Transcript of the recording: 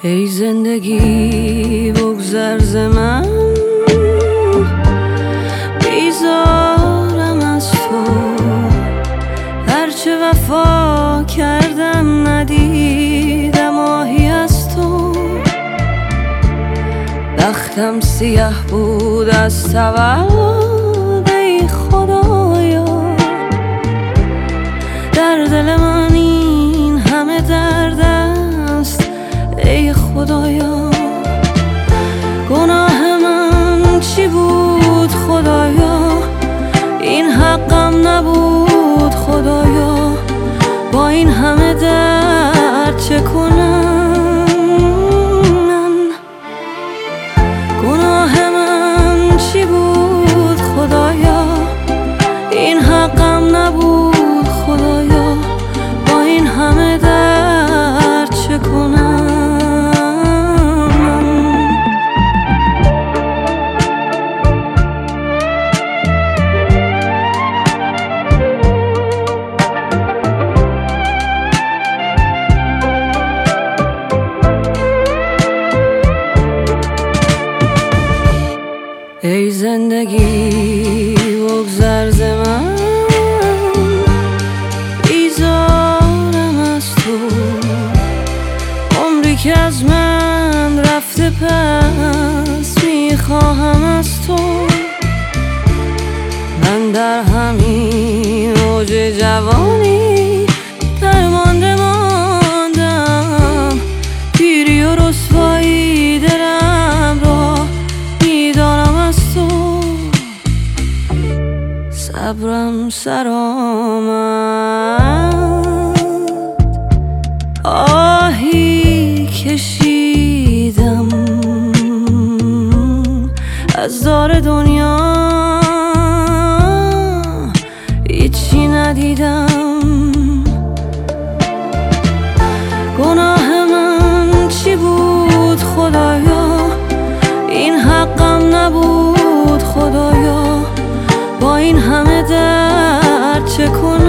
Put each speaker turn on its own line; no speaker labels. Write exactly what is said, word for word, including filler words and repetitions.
ای زندگی بگذر ز من، بیزارم از تو. هرچه وفا کردم ندیدم آهی از تو. بختم سیاه بود از تولد، ای خدایا در دل من این همه درد است، ای خدایا. گناه من چی بود خدایا؟ این حقم نبود خدایا. با این همه درد چه کنم من؟ گناه من چی بود خدایا؟ این حقم نبود خدایا. با این همه درد چه کنم؟ ای زندگی بگذر ز من، بیزارم از تو. عمری که از من رفته پس میخواهم از تو. من در همین اوج جوانی درمانده ماندم. پیری و رسوایی دلم را میدارم از تو. صبرم سر آمد، آهی کشیدم از دار دنیا، هیچی ندیدم. گناه من چی بود خدایا؟ این حقم نبود خدایا. با این همه درد چه کنم؟